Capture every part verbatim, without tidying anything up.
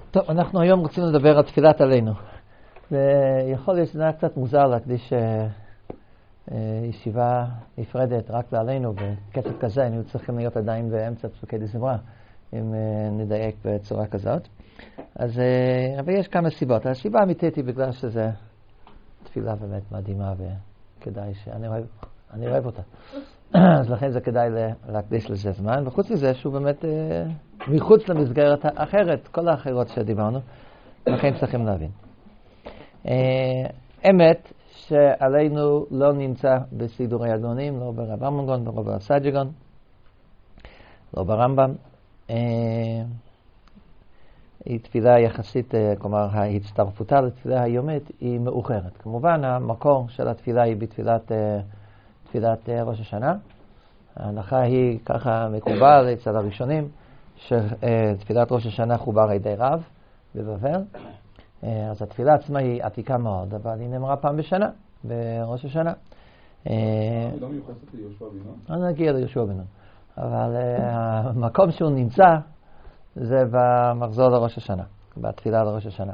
טוב, אנחנו היום רוצים לדבר על תפילת עלינו. ויכול להיות שזה היה קצת מוזר להקדיש ישיבה נפרדת רק לעלינו, בקצב כזה, היינו צריכים להיות עדיין באמצע פסוקי דזמרה, אם נדייק בצורה כזאת. אז, אבל יש כמה סיבות. הסיבה האמיתית היא בגלל שזה תפילה באמת מדהימה, וכדאי שאני אוהב, אני אוהב אותה. אז לכן זה כדאי להקדיש לזה זמן, וחוץ מזה שהוא באמת מחוץ למסגרת האחרת, כל האחרות שדיברנו, לכן צריכים להבין. אמת שעלינו לא נמצא בסידורי הגאונים, לא ברב אמנגון, לא ברב סג'גון, לא ברמב"ם. היא תפילה יחסית, כלומר ההצטרפותה לתפילה היומית היא מאוחרת. כמובן המקור של התפילה היא בתפילת תפילת ראש השנה. ההנחה היא ככה מקובל אצל הראשונים, שתפילת ראש השנה חובר על ידי רב בבבל. אז התפילה עצמה היא עתיקה מאוד, אבל היא נאמרה פעם בשנה, בראש השנה. היא לא מיוחסת ליהושע בן נון? אני נגיע ליהושע בן נון. אבל המקום שהוא נמצא זה במחזור לראש השנה, בתפילה לראש השנה.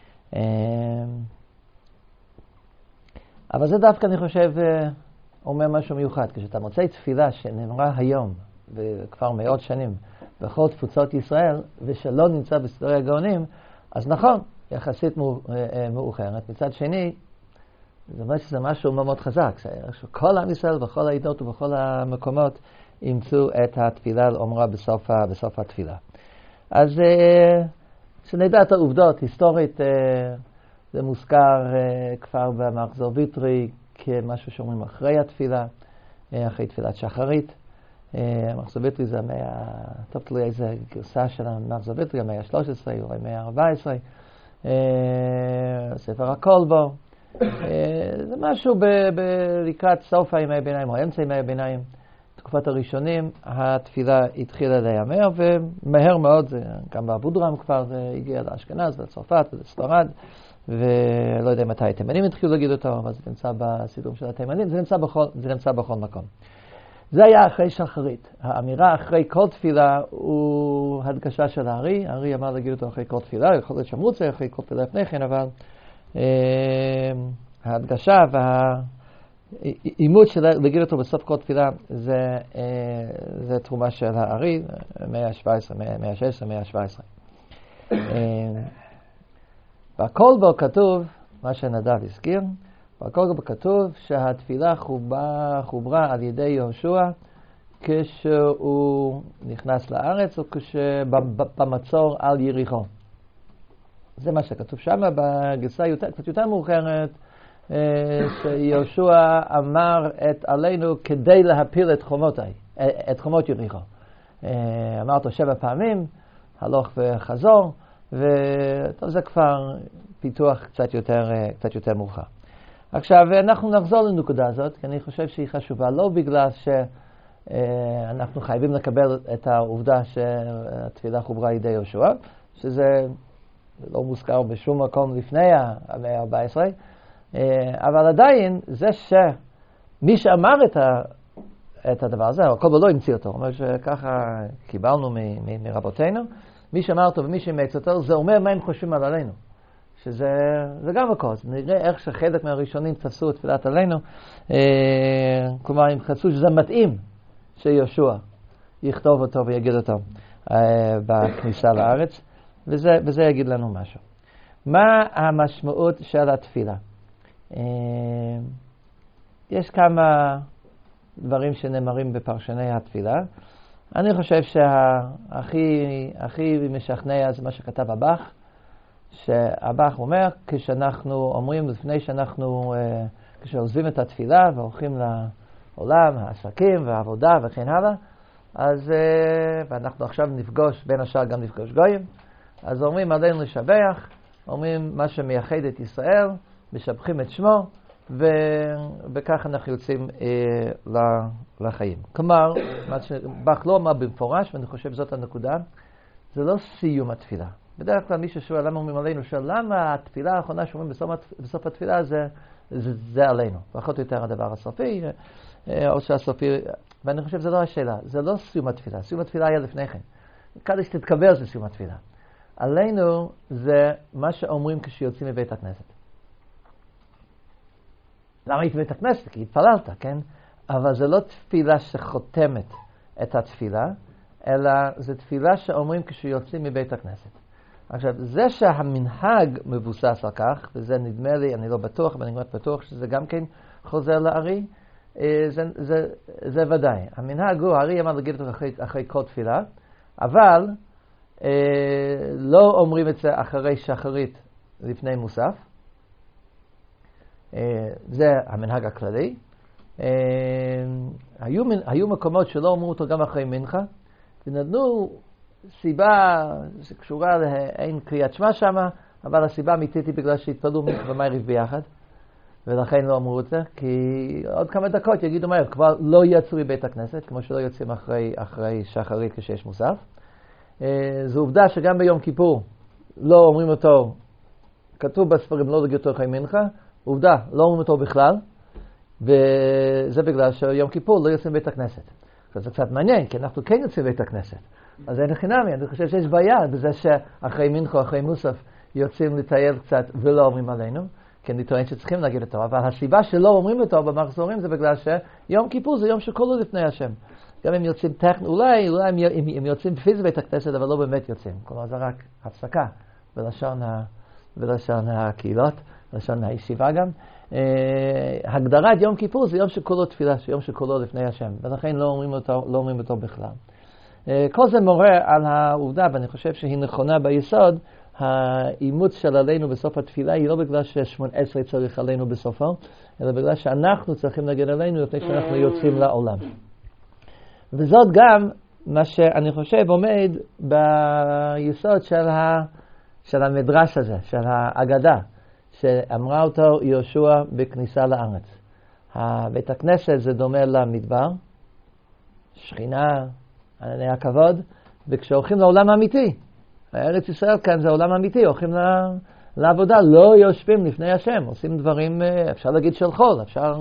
אבל זה דווקא אני חושב אומר משהו מיוחד. כשאתה מוצא תפילה שנאמרה היום, וכבר מאות שנים, בכל תפוצות ישראל, ושלא נמצא בסדרי הגאונים, אז נכון, יחסית מאוחרת. מצד שני, זה אומר שזה משהו מאוד מאוד חזק, שכל עם ישראל, בכל העדות ובכל המקומות, ימצאו את התפילה לאומרה בסוף, בסוף התפילה. אז שנדע את העובדות, היסטורית, זה מוזכר כבר במחזור ויטרי, כמשהו שאומרים אחרי התפילה, אחרי תפילת שחרית. המחזור ויטרי זה המאה, טוב תלוי איזה גרסה של המחזור ויטרי, המאה ה-שלוש עשרה, אולי המאה ה-ארבע עשרה, ספר הקולבו. זה משהו לקראת סוף הימי הביניים או אמצע ימי הביניים. תקופת הראשונים, התפילה התחילה להיאמר, ומהר מאוד, גם באבודרם כבר זה הגיע לאשכנז, לצרפת ולספרד, ולא יודע מתי התימנים התחילו להגיד אותו, אבל זה נמצא בסידורים של התימנים, זה נמצא בכל, זה נמצא בכל מקום. זה היה אחרי שחרית. האמירה אחרי כל תפילה הוא הדגשה של הארי. הארי אמר להגיד אותו אחרי כל תפילה, יכול להיות שאמרו זה אחרי כל תפילה לפני כן, אבל אה, ההדגשה והאימות של להגיד אותו בסוף כל תפילה זה, אה, זה תרומה של הארי, מאה ה-שבע עשרה, מאה ה-שש עשרה, מאה ה-שבע עשרה. אה, בקולבו כתוב, מה שנדב הזכיר, בקולבו כתוב שהתפילה חוברה, חוברה על ידי יהושע כשהוא נכנס לארץ או כשבמצור על יריחו. זה מה שכתוב שם. בגרסה יותר, קצת יותר מאוחרת, שיהושע אמר את עלינו כדי להפיל את חומות, את חומות יריחו. אמר אותו שבע פעמים, הלוך וחזור, וזה כבר פיתוח קצת יותר, קצת יותר מאוחר. עכשיו, אנחנו נחזור לנקודה הזאת, כי אני חושב שהיא חשובה, לא בגלל שאנחנו חייבים לקבל את העובדה שהתפילה חוברה על ידי יהושע, שזה לא מוזכר בשום מקום לפני המאה ה-ארבע עשרה, אבל עדיין זה שמי שאמר את, ה, את הדבר הזה, הכל לא המציא אותו, אומר שככה קיבלנו מ, מ, מרבותינו, מי שאמר אותו ומי שמייצא אותו, זה אומר מה הם חושבים על עלינו. שזה זה גם הכל. נראה איך שחלק מהראשונים תפסו את תפילת עלינו. אה, כלומר, הם חשבו שזה מתאים שיהושע יכתוב אותו ויגיד אותו אה, בכניסה לארץ. וזה, וזה יגיד לנו משהו. מה המשמעות של התפילה? אה, יש כמה דברים שנאמרים בפרשני התפילה. אני חושב שהכי הכי משכנע זה מה שכתב הבח, שהבח אומר, כשאנחנו אומרים, לפני שאנחנו, כשעוזבים את התפילה והולכים לעולם, העסקים והעבודה וכן הלאה, אז, ואנחנו עכשיו נפגוש, בין השאר גם נפגוש גויים, אז אומרים עלינו לשבח, אומרים מה שמייחד את ישראל, משבחים את שמו, וכך אנחנו יוצאים אה, לחיים. כלומר, בח לא אמר במפורש, ואני חושב זאת הנקודה, זה לא סיום התפילה. בדרך כלל מי ששואל למה אומרים עלינו, שואל למה התפילה האחרונה שאומרים בסוף, בסוף התפילה זה, זה, זה עלינו. פחות או יותר הדבר הסופי, או שהסופי, ואני חושב שזה לא השאלה, זה לא סיום התפילה, סיום התפילה היה לפני כן. קדש תתקבל זה סיום התפילה. עלינו זה מה שאומרים כשיוצאים מבית הכנסת. למה היית בבית הכנסת? כי התפללת, כן? אבל זה לא תפילה שחותמת את התפילה, אלא זה תפילה שאומרים כשיוצאים מבית הכנסת. עכשיו, זה שהמנהג מבוסס על כך, וזה נדמה לי, אני לא בטוח, אבל אני לא בטוח שזה גם כן חוזר לארי, זה, זה, זה ודאי. המנהג הוא, הארי אמר להגיד אותו אחרי, אחרי כל תפילה, אבל אה, לא אומרים את זה אחרי שחרית לפני מוסף. אה, זה המנהג הכללי. אה, היו, היו מקומות שלא אומרו אותו גם אחרי מנחה, ונתנו סיבה שקשורה לאין קריאת שמע שמה, אבל הסיבה האמיתית היא בגלל שהתפללו מנחה ומעריב ביחד. ולכן לא אמרו את זה, כי עוד כמה דקות יגידו מהר, כבר לא יצאו מבית הכנסת, כמו שלא יוצאים אחרי, אחרי שחרית כשיש מוסף. זו עובדה שגם ביום כיפור לא אומרים אותו, כתוב בספרים לא להגיד אותו אחרי מנחה, עובדה, לא אומרים אותו בכלל, וזה בגלל שיום כיפור לא יוצאים מבית הכנסת. זה קצת מעניין, כי אנחנו כן יוצאים מבית הכנסת. אז אין חינמי, אני חושב שיש בעיה בזה שאחרי מנחה או אחרי מוסף יוצאים לטייל קצת ולא אומרים עלינו. כי אני טוען שצריכים להגיד אותו, אבל הסיבה שלא אומרים אותו במחזורים זה בגלל שיום כיפור זה יום שכולו לפני השם. גם אם יוצאים טכנית, אולי, אולי הם, הם, הם יוצאים פיזית בית הכנסת, אבל לא באמת יוצאים. כלומר זה רק הפסקה בלשון, ה, בלשון הקהילות, בלשון הישיבה גם. אה, הגדרת יום כיפור זה יום שכולו תפילה, יום שכולו לפני השם, ולכן לא אומרים אותו, לא אומרים אותו בכלל. אה, כל זה מורה על העובדה, ואני חושב שהיא נכונה ביסוד, האימוץ של עלינו בסוף התפילה היא לא בגלל ש-שמונה עשרה צריך עלינו בסופו, אלא בגלל שאנחנו צריכים להגיד עלינו לפני שאנחנו יוצאים לעולם. וזאת גם מה שאני חושב עומד ביסוד של, ה, של המדרש הזה, של האגדה, שאמרה אותו יהושע בכניסה לארץ. בית הכנסת זה דומה למדבר, שכינה, ענני הכבוד, וכשהולכים לעולם האמיתי, ארץ ישראל כאן זה עולם אמיתי, הולכים לעבודה, לא יושבים לפני השם, עושים דברים, אפשר להגיד של חול, אפשר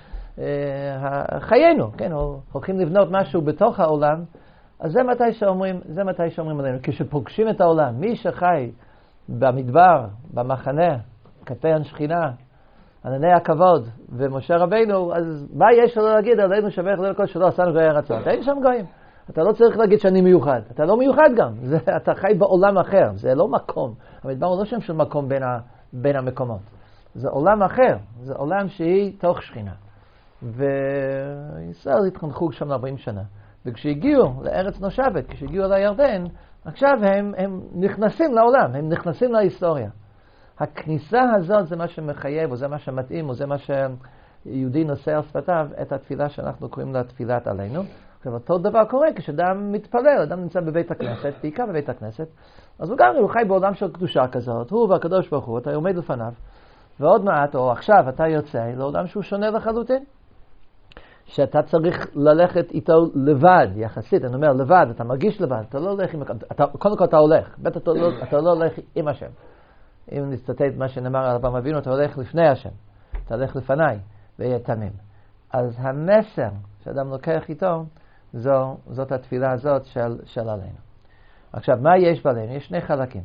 חיינו, כן, הולכים לבנות משהו בתוך העולם, אז זה מתי שאומרים, זה מתי שאומרים עלינו, כשפוגשים את העולם, מי שחי במדבר, במחנה, כתן שכינה, ענני הכבוד ומשה רבינו, אז מה יש לו להגיד עלינו שבח לכל שלא עשינו גוי הרצון? אין שם גויים. אתה לא צריך להגיד שאני מיוחד. אתה לא מיוחד גם. זה, אתה חי בעולם אחר. זה לא מקום. המדבר הוא לא שם של מקום בין, ה, בין המקומות. זה עולם אחר. זה עולם שהיא תוך שכינה. וישראל התחנכו שם ארבעים שנה. וכשהגיעו לארץ נושבת, כשהגיעו לירדן, עכשיו הם, הם נכנסים לעולם. הם נכנסים להיסטוריה. הכניסה הזאת זה מה שמחייב, או זה מה שמתאים, או זה מה שיהודי נושא על שפתיו, את התפילה שאנחנו קוראים לה תפילת עלינו. עכשיו, אותו דבר קורה כשאדם מתפלל, אדם נמצא בבית הכנסת, בעיקר בבית הכנסת, אז הוא גם הוא חי בעולם של קדושה כזאת, הוא והקדוש ברוך הוא, אתה עומד לפניו, ועוד מעט, או עכשיו, אתה יוצא לעולם שהוא שונה לחלוטין, שאתה צריך ללכת איתו לבד, יחסית, אני אומר לבד, אתה מרגיש לבד, אתה לא הולך עם, אתה, קודם כל אתה הולך, בטח אתה לא, אתה לא הולך עם השם. אם נסתתת מה שנאמר על אברהם אבינו, אתה הולך לפני השם, אתה הולך לפניי, ויהיה תמים. אז המסר שאדם לוקח איתו, זו, זאת התפילה הזאת של, של עלינו. עכשיו, מה יש בעלינו? יש שני חלקים.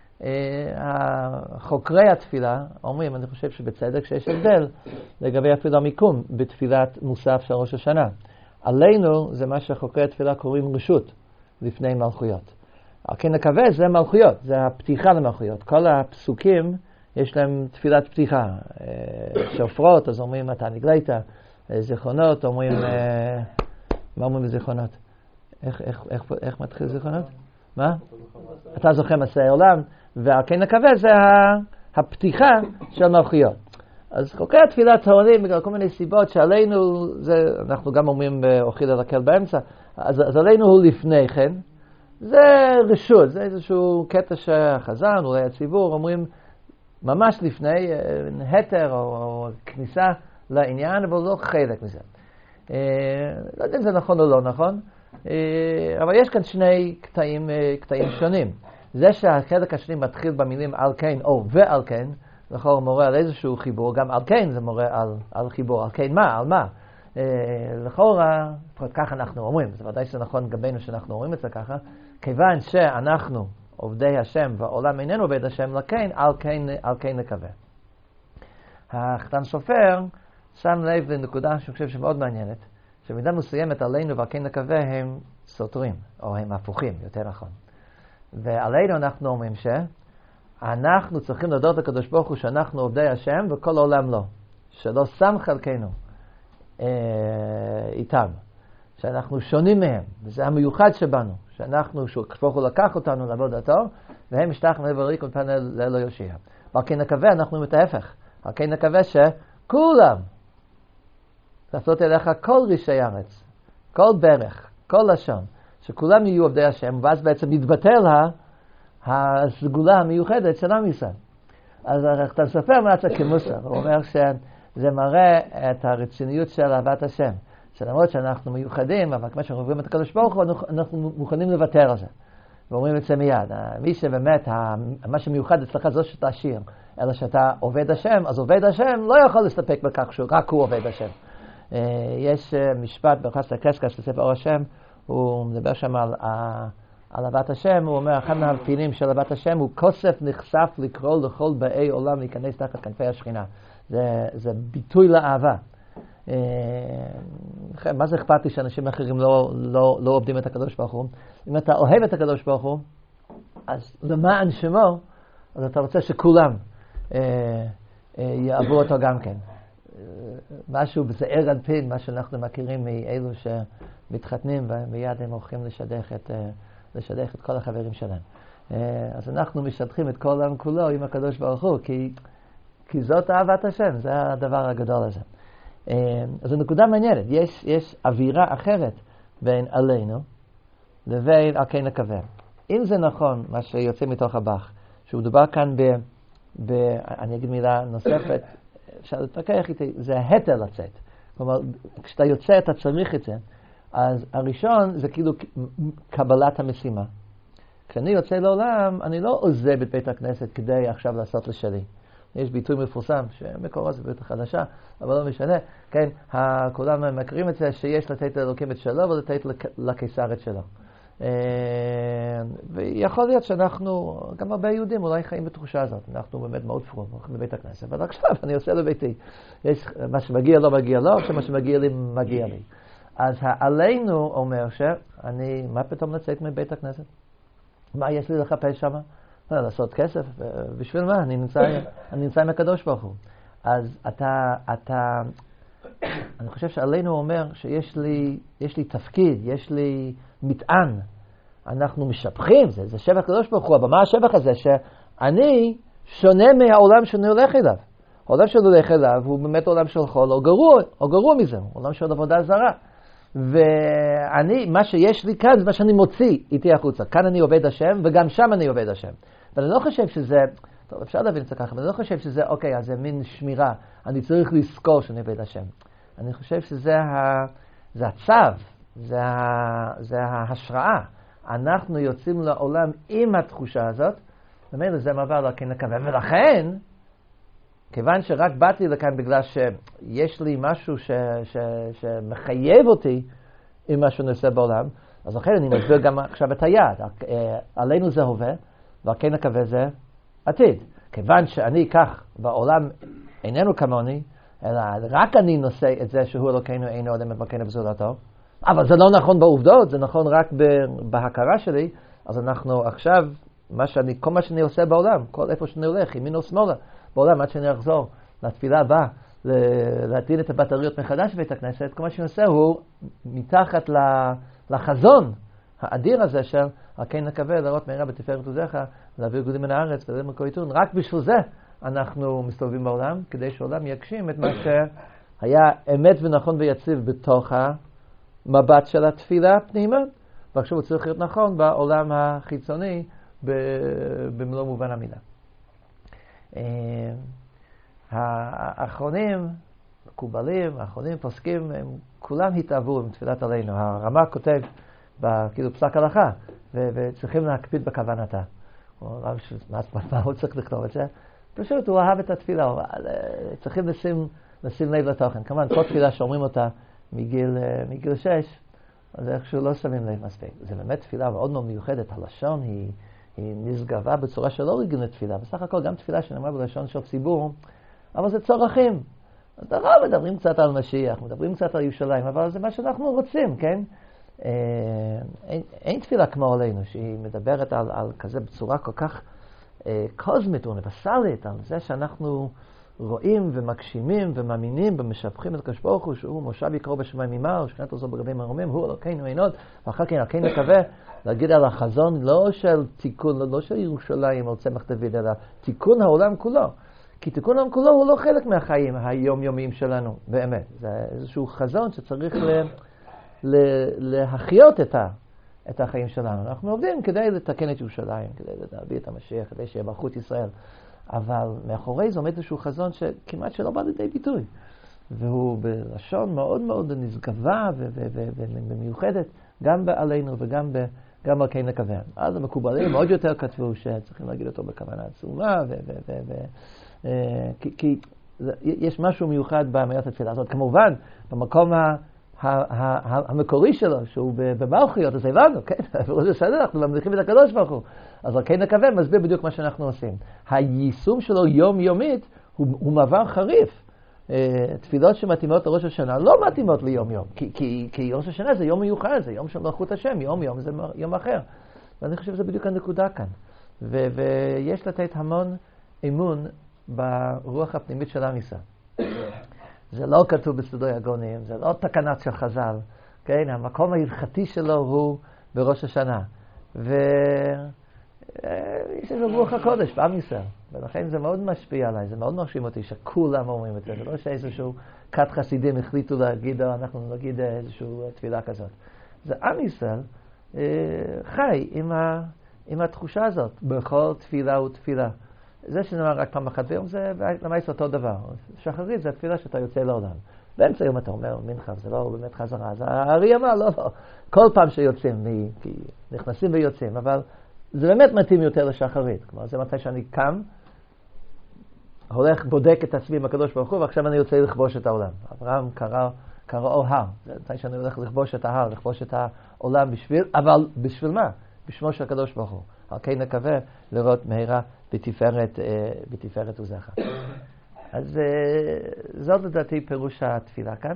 חוקרי התפילה אומרים, אני חושב שבצדק שיש הבדל לגבי אפילו המיקום בתפילת מוסף של ראש השנה. עלינו זה מה שחוקרי התפילה קוראים רשות לפני מלכויות. כן נקווה זה מלכויות, זה הפתיחה למלכויות. כל הפסוקים יש להם תפילת פתיחה. שופרות, אז אומרים אתה נגלית, זיכרונות, אומרים, מה אומרים בזיכרונות? איך, איך, איך, איך מתחיל זיכרונות? מה? אתה זוכה מסעי עולם, והכן נקווה זה הפתיחה של מלכויות. אז חוקרי התפילה טוענים בגלל כל מיני סיבות שעלינו, זה, אנחנו גם אומרים באוכיל על הקל באמצע, אז, אז עלינו הוא לפני כן, זה רשות, זה איזשהו קטע שהחזן, אולי הציבור, אומרים ממש לפני, היתר או, או כניסה לעניין, אבל לא חלק מזה. לא יודע אם זה נכון או לא נכון, אבל יש כאן שני קטעים, קטעים שונים. זה שהחלק השני מתחיל במילים על כן או ועל כן, לכאורה מורה על איזשהו חיבור, גם על כן זה מורה על, על חיבור, על כן מה, על מה. לכאורה, כך אנחנו אומרים, זה ודאי שזה נכון גבינו שאנחנו אומרים את זה ככה, כיוון שאנחנו עובדי השם והעולם איננו עובד השם, לכן על כן, על כן נקווה. החתן סופר שם לב לנקודה שאני חושב שמאוד מעניינת, שבמידה מסוימת עלינו ועל כן נקווה הם סותרים, או הם הפוכים, יותר נכון. ועלינו אנחנו אומרים שאנחנו צריכים לדעת לקדוש ברוך הוא שאנחנו עובדי השם וכל העולם לא. שלא שם חלקנו אה, איתם. שאנחנו שונים מהם, וזה המיוחד שבנו. שאנחנו, שקדוש ברוך הוא לקח אותנו לעבודתו, והם משתחווים לעבר ריק ופנה לאלו יושיע. ועל כן נקווה, אנחנו אומרים את ההפך. על כן נקווה שכולם, לעשות אליך כל רישי ארץ, כל ברך, כל לשון, שכולם יהיו עובדי השם, ואז בעצם מתבטל הסגולה המיוחדת של עם ישראל. אז אתה סופר מה זה כמוסר, הוא אומר שזה מראה את הרציניות של אהבת השם, שלמרות שאנחנו מיוחדים, אבל כמו שאנחנו רואים את הקדוש ברוך הוא, אנחנו מוכנים לוותר על זה. ואומרים את זה מיד, מי שבאמת, מה שמיוחד אצלך זו שאתה עשיר, אלא שאתה עובד השם, אז עובד השם לא יכול להסתפק בכך שרק הוא עובד השם. יש משפט ביחס לקשקש בספר אור השם, הוא מדבר שם על, על אהבת השם, הוא אומר, אחד מהפינים של אהבת השם הוא כוסף נחשף לקרוא לכל באי עולם להיכנס תחת כנפי השכינה. זה, זה ביטוי לאהבה. מה זה אכפת לי שאנשים אחרים לא, לא, לא עובדים את הקדוש ברוך הוא? אם אתה אוהב את הקדוש ברוך הוא, אז למען שמו, אז אתה רוצה שכולם אה, אה, יאהבו אותו גם כן. משהו בזעיר אנפין, מה שאנחנו מכירים מאלו שמתחתנים ומיד הם הולכים לשדך את, לשדך את כל החברים שלהם. אז אנחנו משדכים את כל העם כולו עם הקדוש ברוך הוא, כי, כי זאת אהבת השם, זה הדבר הגדול הזה. אז זו נקודה מעניינת, יש, יש אווירה אחרת בין עלינו לבין על כן נקווה. אם זה נכון, מה שיוצא מתוך הבח, שהוא מדובר כאן ב, ב אני אגיד מילה נוספת, אפשר להתפקח איתי, זה ההתר לצאת. כלומר, כשאתה יוצא אתה צריך את זה, אז הראשון זה כאילו קבלת המשימה. כשאני יוצא לעולם, אני לא עוזב את בית הכנסת כדי עכשיו לעשות לשלי. יש ביטוי מפורסם, שמקורו זה בית החדשה, אבל לא משנה. כן, כולם מכירים את זה, שיש לתת לאלוקים את שלו ולתת לקיסר את שלו. ויכול להיות שאנחנו, גם הרבה יהודים אולי חיים בתחושה הזאת. אנחנו באמת מאוד פרועים, הולכים לבית הכנסת, אבל עכשיו אני עושה לביתי. יש מה שמגיע לא מגיע לו, שמה שמגיע לי מגיע לי. אז עלינו אומר שאני, מה פתאום לצאת מבית הכנסת? מה יש לי לחפש שם? לעשות כסף? בשביל מה? אני נמצא, אני נמצא עם הקדוש ברוך הוא. אז אתה, אתה, אני חושב שעלינו אומר שיש לי, יש לי תפקיד, יש לי מטען. אנחנו משבחים, זה, זה שבח הקדוש ברוך הוא, אבל מה השבח הזה? שאני שונה מהעולם שאני הולך אליו. העולם שאני הולך אליו הוא באמת עולם של חול, או גרוע, או גרוע מזה, עולם של עבודה זרה. ואני, מה שיש לי כאן זה מה שאני מוציא איתי החוצה. כאן אני עובד השם, וגם שם אני עובד השם. ואני לא חושב שזה, טוב, אפשר להבין את זה ככה, אבל אני לא חושב שזה, אוקיי, אז זה מין שמירה. אני צריך לזכור שאני עובד השם. אני חושב שזה ה, זה הצו, זה, ה, זה ההשראה. אנחנו יוצאים לעולם עם התחושה הזאת, ומילא זה מעבר לכן נקווה. ולכן, כיוון שרק באתי לכאן בגלל שיש לי משהו ש, ש, שמחייב אותי עם מה שאני עושה בעולם, אז לכן אני מסביר גם עכשיו את היד. עלינו זה הווה, וכן נקווה זה עתיד. כיוון שאני כך בעולם איננו כמוני, אלא רק אני נושא את זה שהוא אלוקינו אינו אדם מבקר בזולתו, אבל זה לא נכון בעובדות, זה נכון רק בהכרה שלי, אז אנחנו עכשיו, מה שאני, כל מה שאני עושה בעולם, כל איפה שאני הולך, ימין או שמאלה, בעולם עד שאני אחזור לתפילה הבאה, להטעין את הבטריות מחדש בבית הכנסת, כל מה שאני עושה הוא מתחת לחזון האדיר הזה של כן נקווה לראות מהרה בתפארת עוזיך, להעביר גדולים מן הארץ ולהעביר מכל עיתון. רק בשביל זה אנחנו מסתובבים בעולם, כדי שהעולם יגשים את מה שהיה אמת ונכון ויציב בתוך המבט של התפילה פנימה, ועכשיו הוא צריך להיות נכון בעולם החיצוני במלוא מובן המילה. האחרונים, מקובלים, האחרונים פוסקים, הם כולם התאהבו עם תפילת עלינו. הרמ"א כותב כאילו פסק הלכה, וצריכים להקפיד בכוונתה. מה הוא צריך לכתוב את זה? פשוט הוא אהב את התפילה, צריכים לשים, לשים לב לתוכן. כמובן, כל תפילה שאומרים אותה מגיל, מגיל שש, אז איכשהו לא שמים לב מספיק. זה באמת תפילה מאוד מאוד מיוחדת, הלשון היא, היא נשגבה בצורה שלא רגילים לתפילה. בסך הכל גם תפילה שנאמרה בלשון של ציבור, אבל זה צורכים. אז דבר, מדברים קצת על משיח, מדברים קצת על ירושלים, אבל זה מה שאנחנו רוצים, כן? אין, אין תפילה כמו עלינו, שהיא מדברת על, על כזה בצורה כל כך אה, קוזמית ואוניברסלית, על זה שאנחנו רואים ומגשימים ומאמינים ומשבחים את הקדוש ברוך הוא, שהוא מושב יקרו בשמיים ממעל, שכנת עוזו בגבי מרומים, הוא אלוקינו עינות, ואחר כן אלוקינו נקווה, להגיד על החזון לא של תיקון, לא של ירושלים או צמח דוד, אלא תיקון העולם כולו. כי תיקון העולם כולו הוא לא חלק מהחיים היומיומיים שלנו, באמת. זה איזשהו חזון שצריך ל... להחיות את, ה, את החיים שלנו. אנחנו עובדים כדי לתקן את ירושלים, כדי להביא את המשיח, כדי שיהיה מלכות ישראל. אבל מאחורי זה עומד איזשהו חזון שכמעט שלא בא לידי ביטוי. והוא בלשון מאוד מאוד נשגבה ומיוחדת, גם עלינו וגם גם על כן נקווה. אז המקובלים עוד יותר כתבו שצריכים להגיד אותו בכוונה עצומה, כי יש משהו מיוחד באמירת התפילה הזאת. כמובן, במקום ה... המקורי שלו, שהוא במלכויות, אז הבנו, כן? זה בסדר, אנחנו ממליכים את הקדוש ברוך הוא. אז רק כן נקווה, מסביר בדיוק מה שאנחנו עושים. היישום שלו יום-יומית הוא, הוא מעבר חריף. תפילות שמתאימות לראש השנה לא מתאימות ליום-יום, כי, כי, כי ראש השנה זה יום מיוחד, זה יום של מלכות השם, יום-יום זה יום אחר. ואני חושב שזה בדיוק הנקודה כאן. ו- ויש לתת המון אמון ברוח הפנימית של עם ישראל. זה לא כתוב בסודות הגאונים, זה לא תקנת של חז"ל, כן? המקום ההלכתי שלו הוא בראש השנה. ויש איזה רוח הקודש בעם ישראל, ולכן זה מאוד משפיע עליי, זה מאוד מרשים אותי שכולם אומרים את זה, זה לא שאיזשהו כת חסידים החליטו להגיד, אנחנו נגיד איזשהו תפילה כזאת. זה עם ישראל חי עם, ה, עם התחושה הזאת, בכל תפילה ותפילה. זה שנאמר רק פעם אחת ביום, זה למעשה אותו דבר. שחרית זה התפילה שאתה יוצא לעולם. באמצע יום אתה אומר, מנחה, זה לא באמת חזרה. אז הארי אמר, לא, לא. כל פעם שיוצאים, כי נכנסים ויוצאים, אבל זה באמת מתאים יותר לשחרית. כלומר, זה מתי שאני קם, הולך, בודק את עצמי עם הקדוש ברוך הוא, ועכשיו אני יוצא לכבוש את העולם. אברהם קרא, קראו הר. זה מתי שאני הולך לכבוש את ההר, לכבוש את העולם בשביל, אבל בשביל מה? בשמו של הקדוש ברוך הוא. על כן נקווה לראות מהרה בתפארת, בתפארת וזכר. אז זאת לדעתי פירוש התפילה כאן.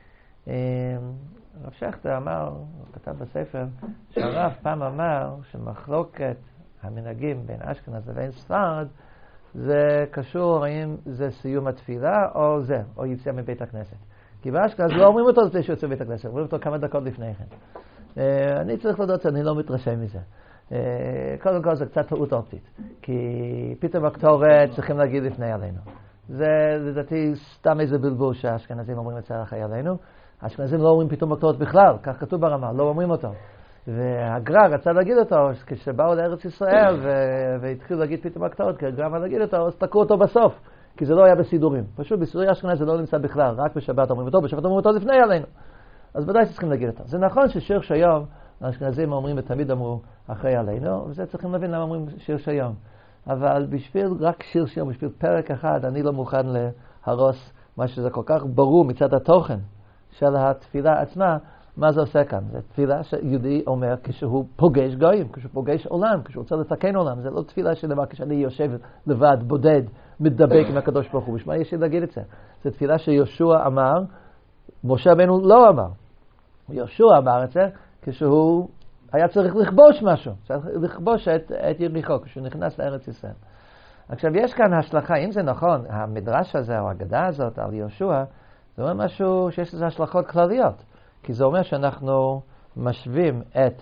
הרב שכטר אמר, הוא כתב בספר, שהרב פעם אמר שמחלוקת המנהגים בין אשכנז לבין ספרד, זה קשור האם זה סיום התפילה או זה, או יציאה מבית הכנסת. כי באשכנז לא אומרים אותו לפני שיוצא מבית הכנסת, אומרים אותו כמה דקות לפני כן. אני צריך לדעת שאני לא מתרשם מזה. קודם כל זה קצת טעות אופטית, כי פתאום הקטורת צריכים להגיד לפני עלינו. זה לדעתי סתם איזה בלבול שהאשכנזים אומרים אצל אחרי עלינו. האשכנזים לא אומרים פתאום הקטורת בכלל, כך כתוב ברמה, לא אומרים אותו. והגר"א רצה להגיד אותו, כשבאו לארץ ישראל והתחילו להגיד פתאום הקטורת, כי הגר"א אמר להגיד אותו, אז תקעו אותו בסוף, כי זה לא היה בסידורים. פשוט בסידורי אשכנז זה לא נמצא בכלל, רק בשבת אומרים אותו, בשבת אומרים אותו לפני עלינו. אז ודאי שצריכים להגיד אותו. זה נכון ששיר שיום, האשכנזים אומרים ותמיד אמרו אחרי עלינו, וזה צריכים להבין למה אומרים שיר שיום. אבל בשביל רק שיר שיום, בשביל פרק אחד, אני לא מוכן להרוס מה שזה כל כך ברור מצד התוכן של התפילה עצמה, מה זה עושה כאן. זה תפילה שיהודי אומר כשהוא פוגש גויים, כשהוא פוגש עולם, כשהוא רוצה לתקן עולם. זה לא תפילה שנאמר כשאני יושב לבד, בודד, מדבק עם הקדוש ברוך הוא. בשביל יש לי להגיד את זה. זה תפילה שיהושע אמר, משה רבנו לא אמר. יהושע אמר את זה כשהוא היה צריך לכבוש משהו, צריך לכבוש את, את יריחו, כשהוא נכנס לארץ ישראל. עכשיו, יש כאן השלכה, אם זה נכון, המדרש הזה או האגדה הזאת על יהושע, זה אומר משהו שיש לזה השלכות כלליות. כי זה אומר שאנחנו משווים את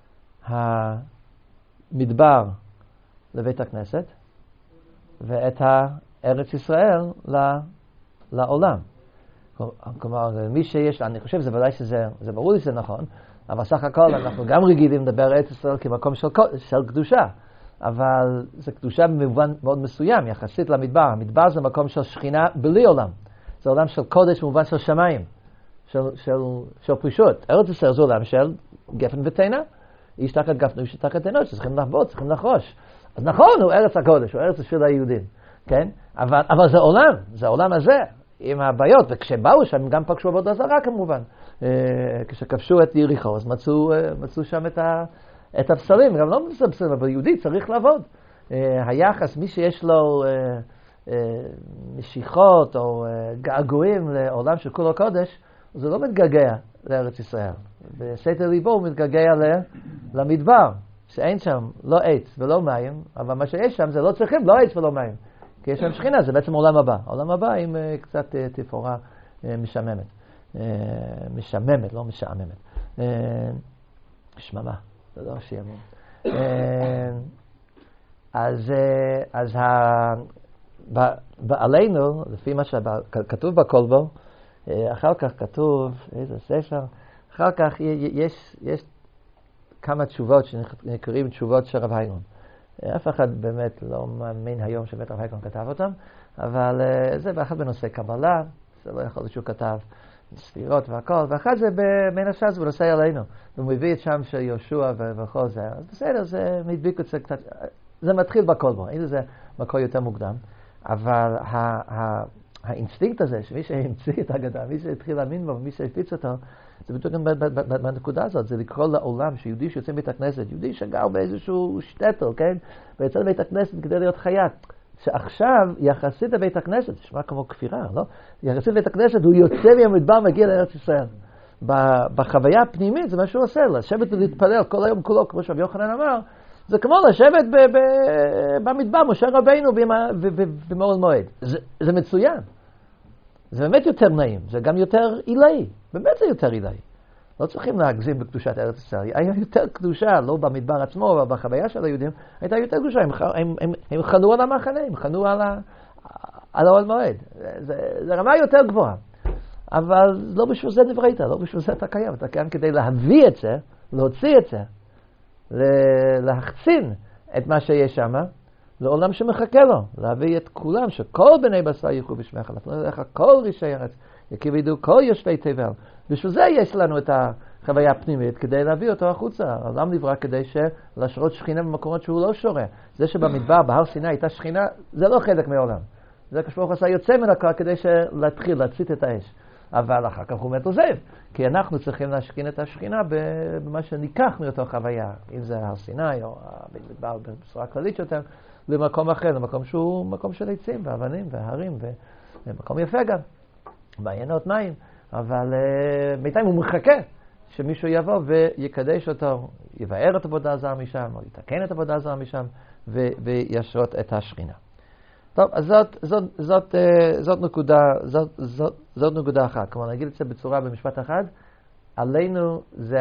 המדבר לבית הכנסת, ואת הארץ ישראל לעולם. כלומר, מי שיש, אני חושב, זה ודאי שזה, זה ברור לי שזה נכון, אבל סך הכל אנחנו גם רגילים לדבר ארץ ישראל כמקום של, של קדושה. אבל זה קדושה במובן מאוד מסוים, יחסית למדבר. המדבר זה מקום של שכינה בלי עולם. זה עולם של קודש במובן של שמיים, של, של, של פרישות. ארץ ישראל זה עולם של גפן ותאנה. איש תחת גפן, איש תחת תאנה, שצריכים לחבוט, צריכים לחרוש. אז נכון, הוא ארץ הקודש, הוא ארץ של היהודים. כן? אבל, אבל זה עולם, זה העולם הזה, עם הבעיות. וכשבאו שם, גם פגשו עבודה זרה כמובן. כשכבשו את יריחו, אז מצאו, מצאו שם את, ה, את הבשרים, גם לא מבשרים, אבל יהודי צריך לעבוד. היחס, מי שיש לו משיכות או געגועים לעולם של כולו קודש, זה לא מתגעגע לארץ ישראל. בסתר ליבו הוא מתגעגע למדבר, שאין שם לא עץ ולא מים, אבל מה שיש שם זה לא צריכים, לא עץ ולא מים. כי יש שם שכינה, זה בעצם עולם הבא. עולם הבא עם קצת תפאורה משעממת. משעממת, לא משעממת. שממה, זה לא שימום. אז, אז ה... בעלינו, לפי מה שכתוב בכל בו, אחר כך כתוב, איזה ספר, אחר כך יש, יש כמה תשובות שנקראים תשובות של רב היינון. אף אחד באמת לא מאמין היום שבית רב היינון כתב אותם, אבל זה באחד בנושא קבלה, זה לא יכול להיות שהוא כתב ספירות והכל, ואחד זה במין הש"ס בנושא עלינו. הוא מביא את שם של יהושע וכל זה, אז בסדר, זה מדביק את זה קצת, זה מתחיל בכל בו, אין לזה מקור יותר מוקדם, אבל ה- ה- האינסטינקט הזה, שמי שהמציא את ההגדה, מי שהתחיל להאמין בו, מי שהפיץ אותו, זה בדיוק גם בנקודה הזאת, זה לקרוא לעולם שיהודי שיוצא מבית הכנסת, יהודי שגר באיזשהו שטטל, כן? ויצא לבית הכנסת כדי להיות חייט. שעכשיו, יחסית לבית הכנסת, תשמע כמו כפירה, לא? יחסית לבית הכנסת, הוא יוצא מהמדבר, מגיע לארץ ישראל. בחוויה הפנימית, זה מה שהוא עושה, לשבת ולהתפלל כל היום כולו, כמו שרבי יוחנן אמר, זה כמו לשבת במדבר, משה רבינו במאוהל מועד. זה מצוין. זה באמת יותר נעים, זה גם יותר עילאי, באמת זה יותר עילאי. לא צריכים להגזים בקדושת ארץ ישראל, היה יותר קדושה, לא במדבר עצמו, אבל בחוויה של היהודים, הייתה יותר קדושה, הם, הם, הם, הם חנו על המחנה, הם חנו על, ה, על האוהל מועד. זה, זה רמה יותר גבוהה. אבל לא בשביל זה נבראת, לא בשביל זה אתה קיים, אתה קיים כדי להביא את זה, להוציא את זה, להחצין את מה שיש שם, לעולם שמחכה לו, להביא את כולם, שכל בני בשר ילכו בשמך, לפנות אליך כל רישי ארץ, יכיבדו כל יושבי תבל. בשביל זה יש לנו את החוויה הפנימית, כדי להביא אותו החוצה. העולם נברא כדי להשרות שכינה במקומות שהוא לא שורה. זה שבמדבר, בהר סיני, הייתה שכינה, זה לא חלק מהעולם. זה כשברוך עשה יוצא מן הכלל כדי להתחיל, להצית את האש. אבל אחר כך הוא מת עוזב, כי אנחנו צריכים להשכין את השכינה במה שניקח מאותו חוויה, אם זה הר סיני או המדבר בצורה כללית יותר, למקום אחר, למקום שהוא מקום של עצים ואבנים והרים, ומקום יפה גם, בעיינות מים, אבל uh, בינתיים הוא מחכה שמישהו יבוא ויקדש אותו, יבאר את עבודה הזרה משם, או יתקן את עבודה הזרה משם, ו- וישרות את השכינה. טוב, אז זאת, זאת, זאת, זאת, נקודה, זאת, זאת, זאת נקודה אחת. כלומר, נגיד את זה בצורה במשפט אחד, עלינו זה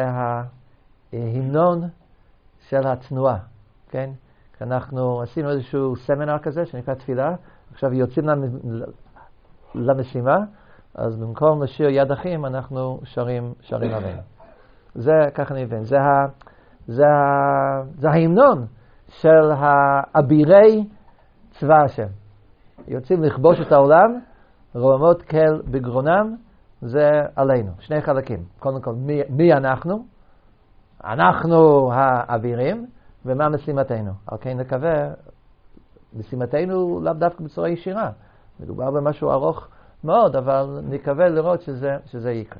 ההמנון של התנועה, כן? אנחנו עשינו איזשהו סמינר כזה שנקרא תפילה, עכשיו יוצאים למשימה, אז במקום לשיר יד אחים, אנחנו שרים, שרים עלינו. זה, ככה אני מבין, זה, זה, זה ההמנון של האבירי צבא השם. יוצאים לכבוש את העולם, רוממות כל בגרונם, זה עלינו. שני חלקים. קודם כל, מי, מי אנחנו? אנחנו האבירים, ומה משימתנו? על כן נקווה, משימתנו לאו דווקא בצורה ישירה. מדובר במשהו ארוך מאוד, אבל נקווה לראות שזה, שזה יקרה.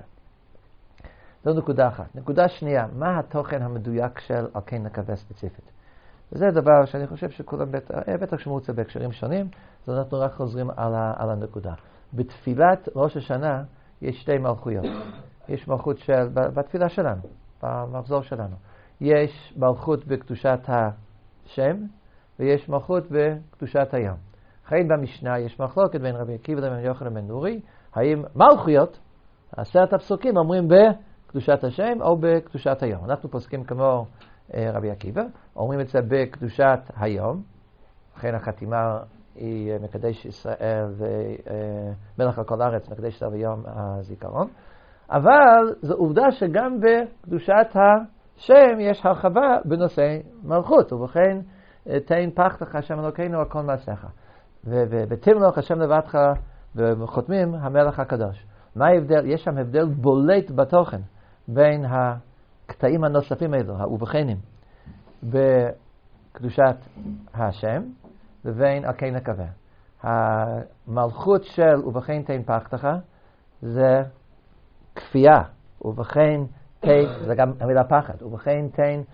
זו נקודה אחת. נקודה שנייה, מה התוכן המדויק של על כן נקווה ספציפית? וזה דבר שאני חושב שכולם בטח, בטח שמוצא בהקשרים שונים, אז אנחנו רק חוזרים על, ה, על הנקודה. בתפילת ראש השנה יש שתי מלכויות. יש מלכות של, בתפילה שלנו, במחזור שלנו. יש מלכות בקדושת השם, ויש מלכות בקדושת היום. אחרי במשנה יש מחלוקת בין רבי עקיבא לבין יוחנן בן נורי, האם מלכויות, עשרת הפסוקים אומרים בקדושת השם או בקדושת היום. אנחנו פוסקים כמו רבי עקיבא, אומרים את זה בקדושת היום, לכן החתימה היא מקדש ישראל ומלך על כל הארץ, מקדש ישראל ויום הזיכרון, אבל זו עובדה שגם בקדושת השם יש הרחבה בנושא מלכות, ובכן תן פחתך השם אלוקינו על כל מעשיך, ותמלוך השם לבדך, וחותמים המלך הקדוש. מה ההבדל? יש שם הבדל בולט בתוכן בין הקטעים הנוספים האלו, האובכנים, בקדושת השם, לבין על כן נקווה. המלכות של ובכן תן פחתך זה כפייה, ובכן תן, זה גם המילה פחד, ובכן תן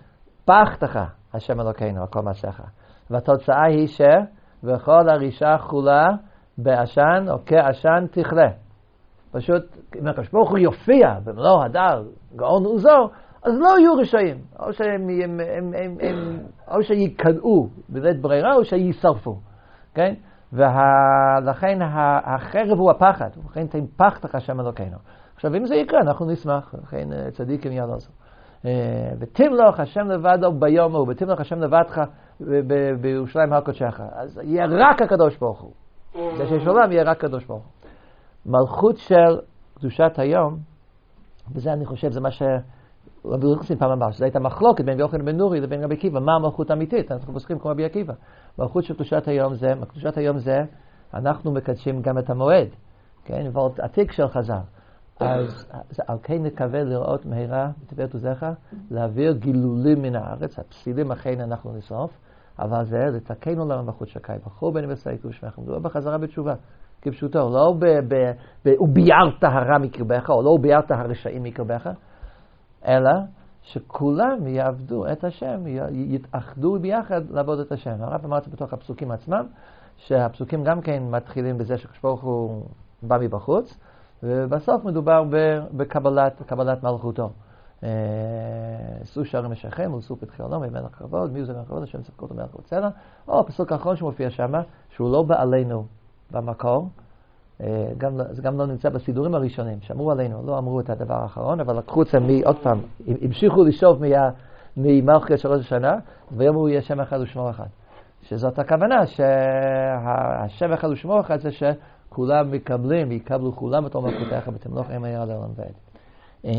טיפחתך, השם אלוקינו, הכל מעשיך. והתוצאה היא ש... וכל הרישה חולה בעשן או כעשן תכלה. פשוט, אם הקדוש ברוך הוא יופיע במלוא הדר, גאון עוזו, אז לא יהיו רשעים. או שהם, הם, הם, הם, הם, או שיקדעו בלית ברירה, או שישרפו. כן? ולכן החרב הוא הפחד. לכן טיפחתך השם אלוקינו. עכשיו, אם זה יקרה, אנחנו נשמח. לכן צדיקים יעלוזו. ותמלוך השם לבדו ביום ההוא, ותמלוך השם לבדך בירושלים הר קודשך. אז יהיה רק הקדוש ברוך הוא. זה שיש עולם יהיה רק הקדוש ברוך הוא. מלכות של קדושת היום, וזה אני חושב, זה מה שרבי יוחנן פעם אמר, שזה הייתה מחלוקת בין יוחנן בן נורי לבין רבי עקיבא, מה המלכות האמיתית? אנחנו פוסקים כמו רבי עקיבא. מלכות של קדושת היום זה, קדושת היום זה, אנחנו מקדשים גם את המועד, כן? ועוד עתיק של חז"ל. אז על כן נקווה לראות מהרה, בתפארת עוזך, להעביר גילולים מן הארץ, הפסילים אכן אנחנו נשרוף, אבל זה לתקן עולם מלכות שקי, בחור בין ובשעית ושמך, מדובר בחזרה בתשובה, כפשוטו, לא וביערת הרע מקרבך, או לא ביערת הרשעים מקרבך, אלא שכולם יעבדו את השם, יתאחדו ביחד לעבוד את השם. הרב אמר את זה בתוך הפסוקים עצמם, שהפסוקים גם כן מתחילים בזה שברוך הוא בא מבחוץ, ובסוף מדובר בקבלת קבלת מלכותו. עשו שערים משכם, ולשו פתחי עולם, ומלך כבוד, מי זה מלך כבוד, השם צדקות ומלך רוצה לה. או הפסוק האחרון שמופיע שם, שהוא לא בעלינו במקור, גם, זה גם לא נמצא בסידורים הראשונים, שאמרו עלינו, לא אמרו את הדבר האחרון, אבל לקחו את זה עוד פעם, המשיכו לשאוב ממלכות שלוש השנה, ויאמרו יהיה שם אחד ושמור אחד. שזאת הכוונה, שהשם אחד ושמור אחד זה שכולם מקבלים, יקבלו כולם את מלכותך ותמלוך עם העיר לעולם ועד.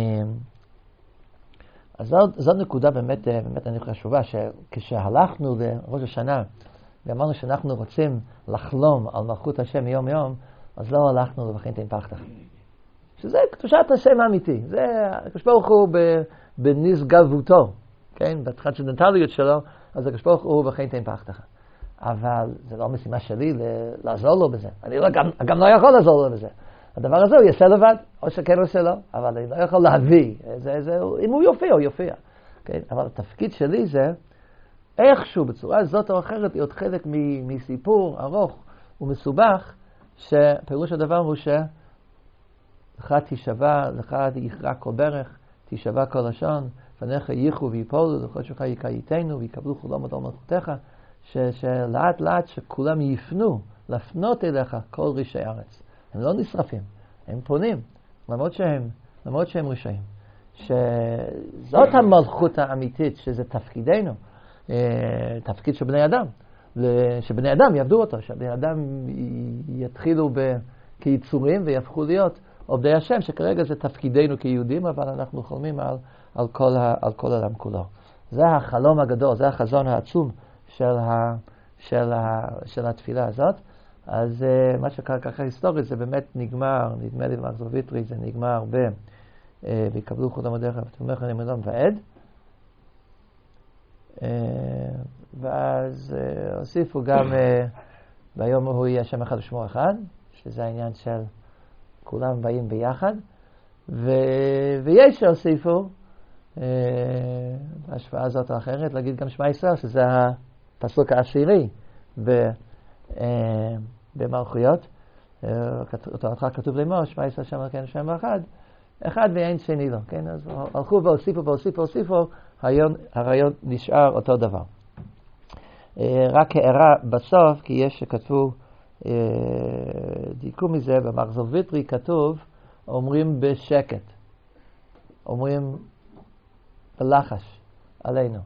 אז זאת, זאת נקודה באמת, באמת אני חשובה, שכשהלכנו לראש השנה, ואמרנו שאנחנו רוצים לחלום על מלכות השם יום יום, אז לא הלכנו לבחין טיפחתך. שזה קדושת השם האמיתי. זה הקדוש ברוך הוא בנשגבותו, כן? בטרנסצנדנטליות שלו, אז הקדוש ברוך הוא בחין טיפחתך. אבל זה לא משימה שלי לעזור לו בזה. אני לא, גם, גם לא יכול לעזור לו בזה. הדבר הזה הוא יעשה לבד, או שכן עושה לו, אבל אני לא יכול להביא. זה, זה, אם הוא יופיע, הוא יופיע. כן? אבל התפקיד שלי זה איכשהו בצורה זאת או אחרת להיות חלק מסיפור ארוך ומסובך, שפירוש הדבר הוא שלך תישבע, לך יכרע כל ברך, תישבע כל לשון, פניך ייחו ויפולו, לכל שלך יקייתנו ויקבלו כולם עד מלכותך, שלאט לאט שכולם יפנו, לפנות אליך כל רשעי ארץ. הם לא נשרפים, הם פונים, למרות שהם, למרות שהם רשעים. שזאת המלכות האמיתית, שזה תפקידנו, תפקיד של בני אדם. שבני אדם יעבדו אותו, שבני אדם יתחילו כיצורים ויהפכו להיות עובדי השם, שכרגע זה תפקידנו כיהודים, אבל אנחנו חולמים על, על כל, ה, על כל העולם כולו. זה החלום הגדול, זה החזון העצום של, ה, של, ה, של התפילה הזאת. אז מה שקרה ככה היסטורית, זה באמת נגמר, נדמה לי במחזור ויטרי, זה נגמר ב... ויקבלו חותם הדרך, ותומך אני מלום ועד. ואז הוסיפו גם ביום הוא יהיה שם אחד ושמו אחד, שזה העניין של כולם באים ביחד, ו... ויש שהוסיפו בהשוואה הזאת או אחרת להגיד גם שמע ישראל, שזה הפסוק העשירי ב... במלכויות. תורתך כתוב לאמור שמע ישראל שם אלוקינו שם אחד, אחד ואין שני לו, כן? אז הלכו והוסיפו והוסיפו והוסיפו, הרעיון נשאר אותו דבר. רק הערה בסוף, כי יש שכתבו, דייקו מזה, במחזור ויטרי כתוב, אומרים בשקט, אומרים בלחש עלינו.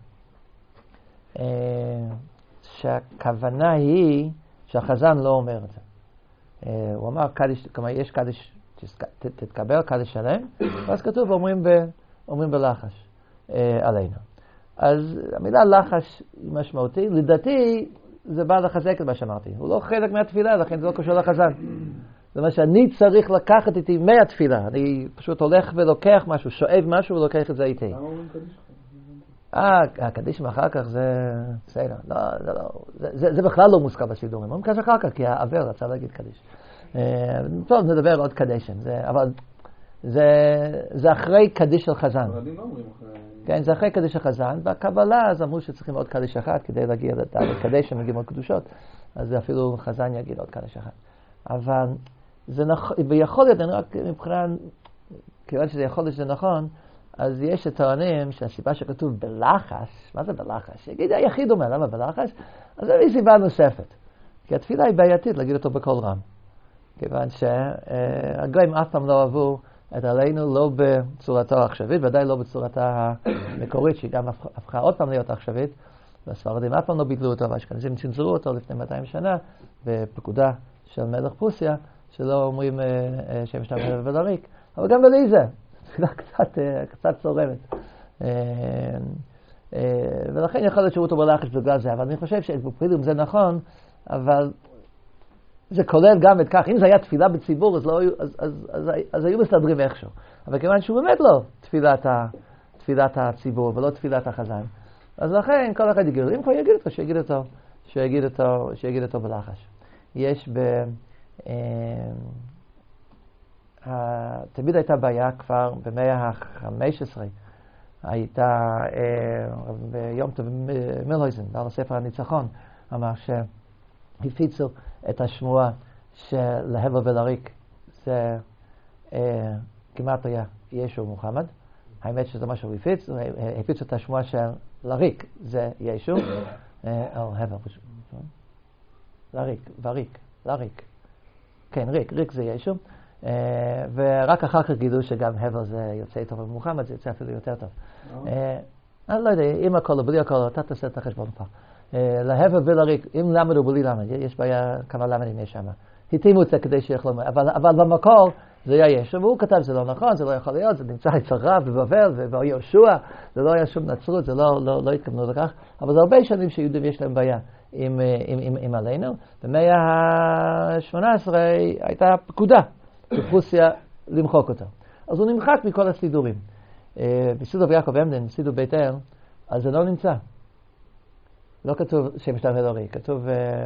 שהכוונה היא שהחזן לא אומר את זה. הוא אמר, קדיש, כלומר, יש קדיש, תתקבל קדיש שלם, ואז כתוב, אומרים, ב, אומרים בלחש עלינו. אז המילה לחש היא משמעותי. לדעתי זה בא לחזק את מה שאמרתי. הוא לא חלק מהתפילה, לכן זה לא קשור לחזן. זה מה שאני צריך לקחת איתי מהתפילה. אני פשוט הולך ולוקח משהו, שואב משהו ולוקח את זה איתי. למה אומרים קדיש? אה, הקדיש אחר כך זה... בסדר. לא, זה לא... זה, זה בכלל לא מוזכר בסידורים. אומרים קדיש אחר כך, כי העבר רצה להגיד קדיש. טוב, נדבר עוד קדישם. זה, אבל זה, זה אחרי קדיש של חזן. הרדים לא אומרים אחרי... כן, זה אחרי קדיש של חזן. בקבלה אז אמרו שצריכים עוד קדיש אחד כדי להגיע לקדיש שמגיעים עוד קדושות. אז אפילו חזן יגיד עוד קדיש אחד. אבל זה נכון, ויכול להיות, אני רק מבחינה, כיוון שזה יכול להיות שזה נכון, אז יש טוענים שהסיבה שכתוב בלחש, מה זה בלחש? יגיד, היחיד אומר, למה בלחש? אז זה סיבה נוספת. כי התפילה היא בעייתית להגיד אותו בקול רם. כיוון שהגויים אף פעם לא אהבו את עלינו לא בצורתו העכשווית, ודאי לא בצורתה המקורית, שהיא גם הפכה עוד פעם להיות עכשווית, והספרדים אף פעם לא ביטלו אותו, והאשכנזים צנזרו אותו לפני מאתיים שנה, בפקודה של מלך פרוסיה, שלא אומרים שם שלם הבל ולריק, אבל גם בלי זה, תפילה קצת, קצת צורמת. ולכן יכול להיות שירות בלחש בגלל זה, אבל אני חושב שבפרידים זה נכון, אבל זה כולל גם את כך, אם זה היה תפילה בציבור, אז, לא, אז, אז, אז, אז היו מסתדרים איכשהו. אבל כיוון שהוא באמת לא תפילת, ה, תפילת הציבור ולא תפילת החזן, אז לכן כל אחד יגיד, אם כבר יגיד אותו, שיגיד אותו, שיגיד אותו, שיגיד אותו בלחש. יש ב... אה, תמיד הייתה בעיה כבר במאה ה-חמש עשרה, הייתה אה, ביום טוב מילהויזן, על הספר הניצחון, אמר שהפיצו את השמועה של להבל ולריק, זה אה, כמעט היה ישו מוחמד. האמת שזה מה שהוא הפיץ, הפיצו את השמועה של לריק, זה ישו, או הבל, לריק, וריק, לריק. כן, ריק, ריק זה ישו. ורק אחר כך גידו שגם הבל זה יוצא טוב במוחמד, זה יוצא אפילו יותר טוב. אני לא יודע, עם הכל או בלי הכל, אתה תעשה את החשבון פה. להבל ולריק, אם למד או בלי למד, יש בעיה כמה למדים יש שם. התאימו את זה כדי שיכולו, אבל במקור זה היה ישו, והוא כתב זה לא נכון, זה לא יכול להיות, זה נמצא אצל רב בבבל וביהושע, זה לא היה שום נצרות, זה לא התכוונו לכך, אבל זה הרבה שנים שיהודים יש להם בעיה עם עלינו. במאה ה-שמונה עשרה הייתה פקודה בפרוסיה למחוק אותו. אז הוא נמחק מכל הסידורים. בסידור יעקב עמדן, סידור בית אל, אז זה לא נמצא. לא כתוב שם שלם ולריק, כתוב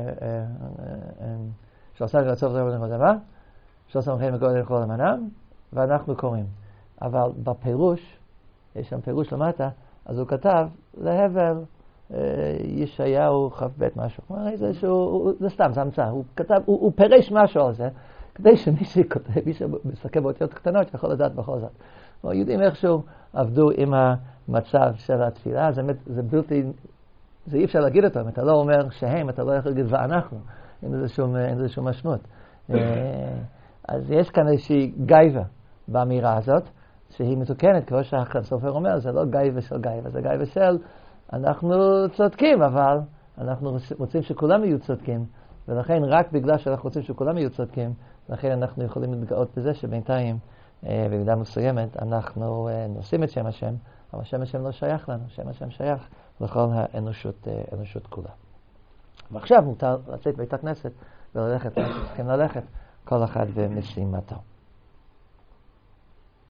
שעושה רצוב זה ולכו דבר, שעושה מחיין מגודל לכל למנם, ואנחנו קוראים. אבל בפירוש, יש שם פירוש למטה, אז הוא כתב להבל ישעיהו כ"ב משהו. כלומר, זה, שהוא, זה סתם, זה המצאה. הוא כתב, הוא, הוא פירש משהו על זה, כדי שמי שכותב, מי שמסתכל באותיות קטנות, יכול לדעת בכל זאת. יודעים איכשהו עבדו עם המצב של התפילה, זה, זה בלתי, זה אי אפשר להגיד אותו, אם אתה לא אומר שהם, אתה לא יכול להגיד ואנחנו, אין לזה שום, אין לזה שום משמעות. אז יש כאן איזושהי גייבה באמירה הזאת, שהיא מתוקנת, כמו שהסופר אומר, זה לא גייבה של גייבה, זה גייבה של אנחנו צודקים, אבל אנחנו רוצים שכולם יהיו צודקים, ולכן רק בגלל שאנחנו רוצים שכולם יהיו צודקים, לכן אנחנו יכולים להתגאות בזה שבינתיים, במידה מסוימת, אנחנו נושאים את שם השם, אבל שם השם לא שייך לנו, שם השם שייך לכל האנושות, האנושות כולה. ועכשיו מותר לצאת בית הכנסת וללכת, צריכים ללכת, כל אחד במשימתו.